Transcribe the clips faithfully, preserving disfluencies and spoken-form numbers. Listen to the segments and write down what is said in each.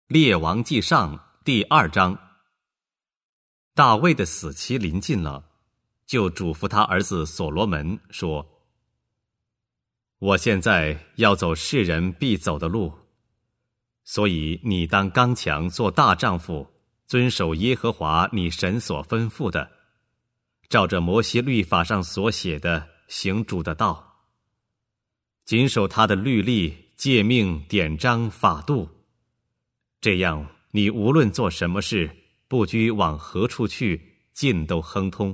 列王纪上第二章。大卫的死期临近了，就嘱咐他儿子所罗门说：我现在要走世人必走的路，所以你当刚强做大丈夫，遵守耶和华你神所吩咐的，照着摩西律法上所写的行主的道，谨守他的律例、诫命、典章、法度。这样你无论做什么事，不拘往何处去，尽都亨通。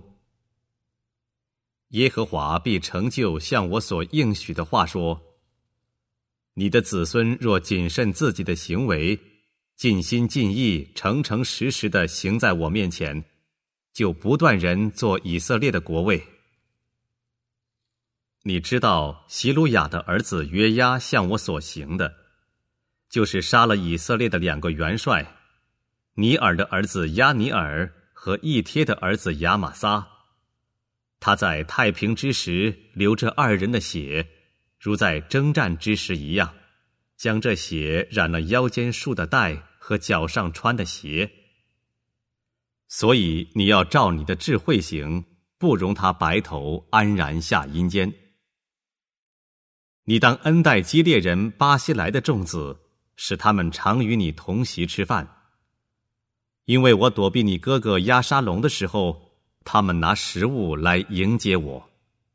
耶和华必成就像我所应许的话说：你的子孙若谨慎自己的行为，尽心尽意、诚诚实实地行在我面前，就不断人做以色列的国位。你知道希鲁雅的儿子约押向我所行的，就是杀了以色列的两个元帅，尼尔的儿子亚尼尔和以帖的儿子亚玛撒。他在太平之时流这二人的血，如在征战之时一样，将这血染了腰间束的带和脚上穿的鞋。所以你要照你的智慧行，不容他白头安然下阴间。你当恩待基列人巴西来的众子，使他们常与你同席吃饭。因为我躲避你哥哥押沙龙的时候，他们拿食物来迎接我。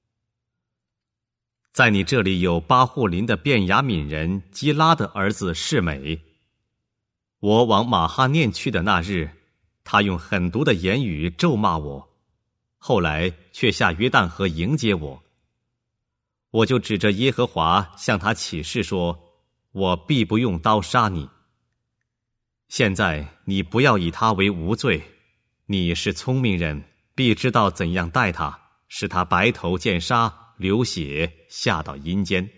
在你这里有巴户林的便雅悯人基拉的儿子示每。我往马哈念去的那日，他用狠毒的言语咒骂我，后来却下约旦河迎接我。我就指着耶和华向他起誓说：我必不用刀杀你。现在你不要以他为无罪，你是聪明人，必知道怎样待他，使他白头见杀，流血下到阴间。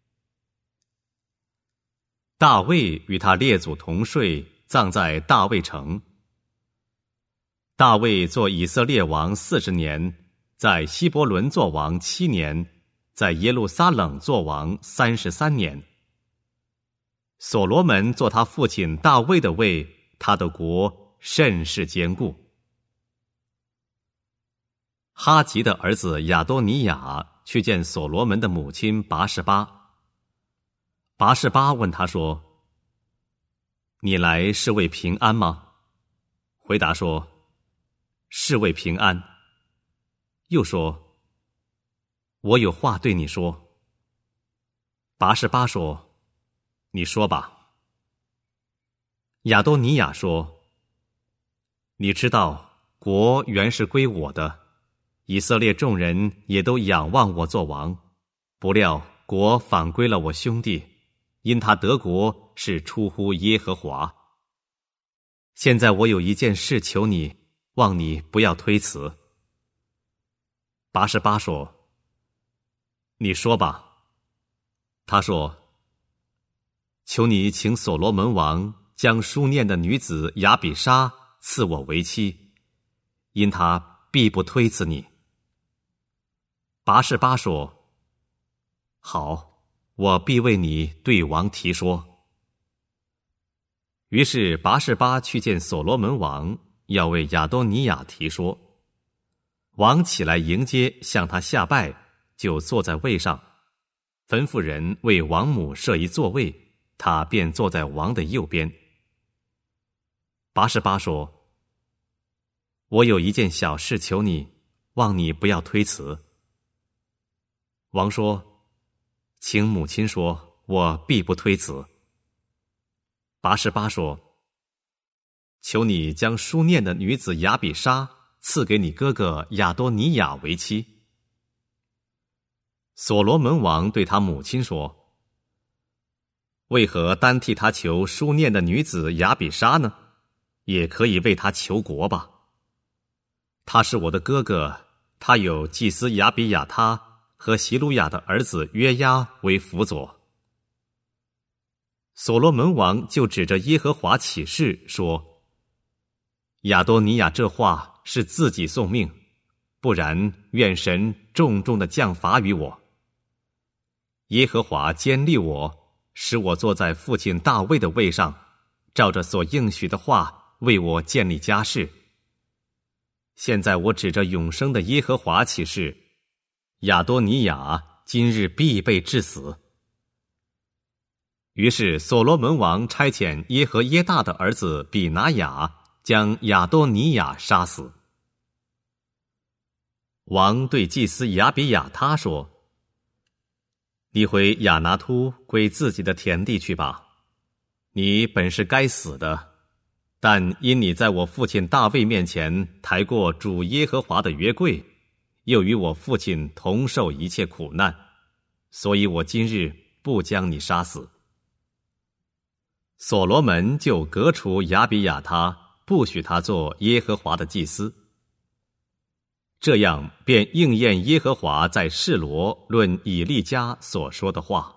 大卫与他列祖同睡，葬在大卫城。大卫做以色列王四十年，在希伯伦做王七年，在耶路撒冷做王三十三年。所罗门做他父亲大卫的位，他的国甚是坚固。哈吉的儿子亚多尼雅去见所罗门的母亲拔示巴。拔示巴问他说：你来是为平安吗？回答说：是为平安。又说：我有话对你说。拔示巴说：你说吧。亚多尼雅说：你知道国原是归我的，以色列众人也都仰望我做王，不料国反归了我兄弟，因他得国是出乎耶和华。现在我有一件事求你，望你不要推辞。拔示巴说：你说吧。他说：求你请所罗门王将书念的女子亚比莎赐我为妻，因他必不推辞你。拔示巴说：好，我必为你对王提说。于是拔示巴去见所罗门王，要为亚多尼雅提说。王起来迎接，向他下拜，就坐在位上，吩咐人为王母设一座位，他便坐在王的右边。拔示巴说：我有一件小事求你，望你不要推辞。王说：请母亲说，我必不推辞。拔示巴说：求你将书念的女子亚比莎赐给你哥哥亚多尼雅为妻。所罗门王对他母亲说：为何单替他求书念的女子亚比莎呢？也可以为他求国吧。他是我的哥哥，他有祭司亚比亚他和希鲁雅的儿子约押为辅佐。所罗门王就指着耶和华起誓说：亚多尼雅这话是自己送命，不然愿神重重的降罚于我。耶和华坚立我，使我坐在父亲大卫的位上， 照着所应许的话为我建立家室。现在我指着永生的耶和华起誓，亚多尼雅今日必被治死。”于是所罗门王差遣耶和耶大的儿子比拿雅将亚多尼雅杀死。王对祭司亚比亚他说：“你回亚拿突归自己的田地去吧，你本是该死的，但因你在我父亲大卫面前抬过主耶和华的约柜，又与我父亲同受一切苦难，所以我今日不将你杀死。”所罗门就革除亚比亚他，不许他做耶和华的祭司。这样便应验耶和华在示罗论以利家所说的话。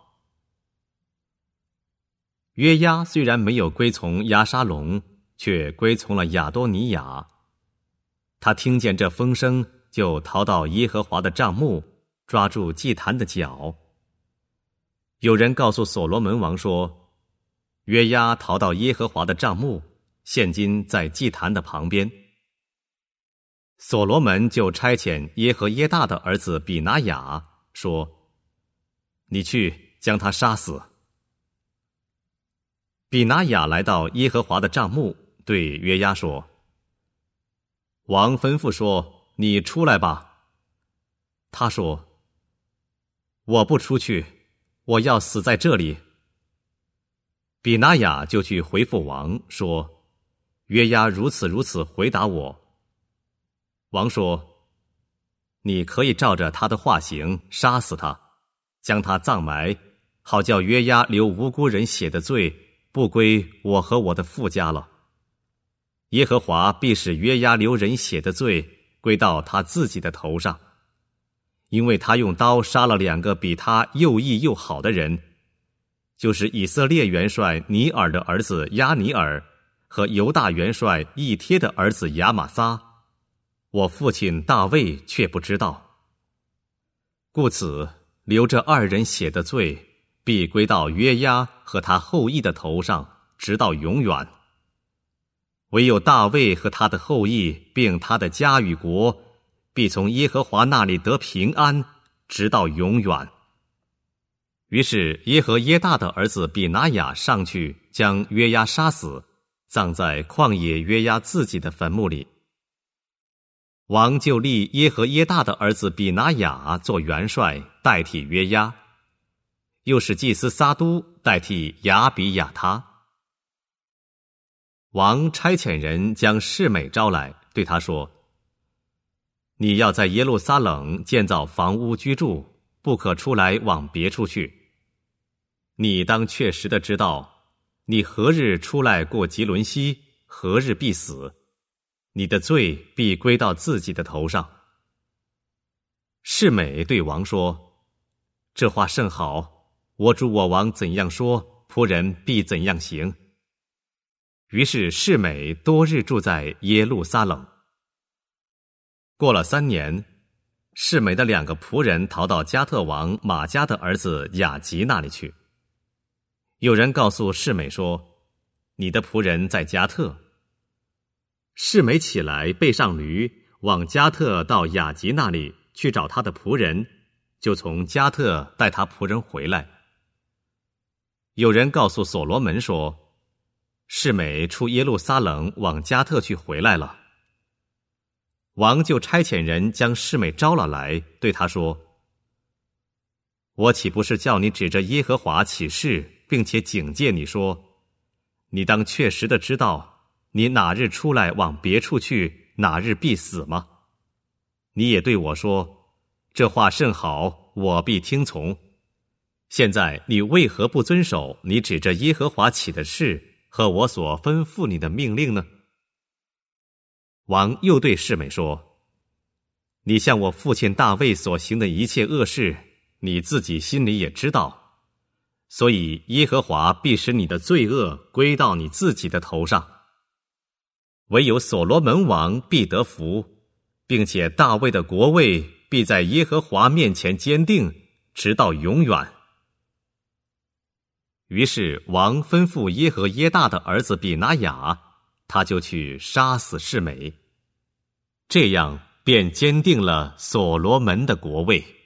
约押虽然没有归从押沙龙，却归从了亚多尼雅。他听见这风声，就逃到耶和华的帐幕，抓住祭坛的脚。有人告诉所罗门王说，约押逃到耶和华的帐幕，现今在祭坛的旁边。所罗门就差遣耶和耶大的儿子比拿雅说：“你去将他杀死。”比拿雅来到耶和华的帐幕，对约押说：“王吩咐说，你出来吧。”他说：“我不出去，我要死在这里。”比拿雅就去回复王说：“约押如此如此回答我。”王说：“你可以照着他的话行，杀死他，将他葬埋，好叫约押流无辜人血的罪不归我和我的父家了。耶和华必使约押流人血的罪归到他自己的头上，因为他用刀杀了两个比他又义又好的人，就是以色列元帅尼尔的儿子亚尼尔和犹大元帅以帖的儿子亚玛撒，我父亲大卫却不知道。故此流这二人血的罪必归到约押和他后裔的头上，直到永远。唯有大卫和他的后裔并他的家与国，必从耶和华那里得平安，直到永远。于是耶和耶大的儿子比拿雅上去，将约押杀死，葬在旷野约押自己的坟墓里。王就立耶和耶大的儿子比拿雅做元帅，代替约押，又使祭司撒都代替亚比亚他。王差遣人将示每招来，对他说：“你要在耶路撒冷建造房屋居住，不可出来往别处去。你当确实的知道，你何日出来过吉伦西，何日必死，你的罪必归到自己的头上。”示每对王说：“这话甚好，我主我王怎样说，仆人必怎样行。”于是示每多日住在耶路撒冷。过了三年，示每的两个仆人逃到加特王马加的儿子雅吉那里去。有人告诉示每说：“你的仆人在加特。”示每起来，背上驴，往加特到雅吉那里去找他的仆人，就从加特带他仆人回来。有人告诉所罗门说：“示每出耶路撒冷往加特去回来了。”王就差遣人将示每招了来，对他说：“我岂不是叫你指着耶和华起誓，并且警戒你说，你当确实的知道，你哪日出来往别处去，哪日必死吗？你也对我说，这话甚好，我必听从。现在你为何不遵守你指着耶和华起的誓和我所吩咐你的命令呢？”王又对示每说：“你向我父亲大卫所行的一切恶事，你自己心里也知道，所以耶和华必使你的罪恶归到你自己的头上。唯有所罗门王必得福，并且大卫的国位必在耶和华面前坚定，直到永远。” 于是王吩咐耶和耶大的儿子比拿雅，他就去杀死示每，这样便坚定了所罗门的国位。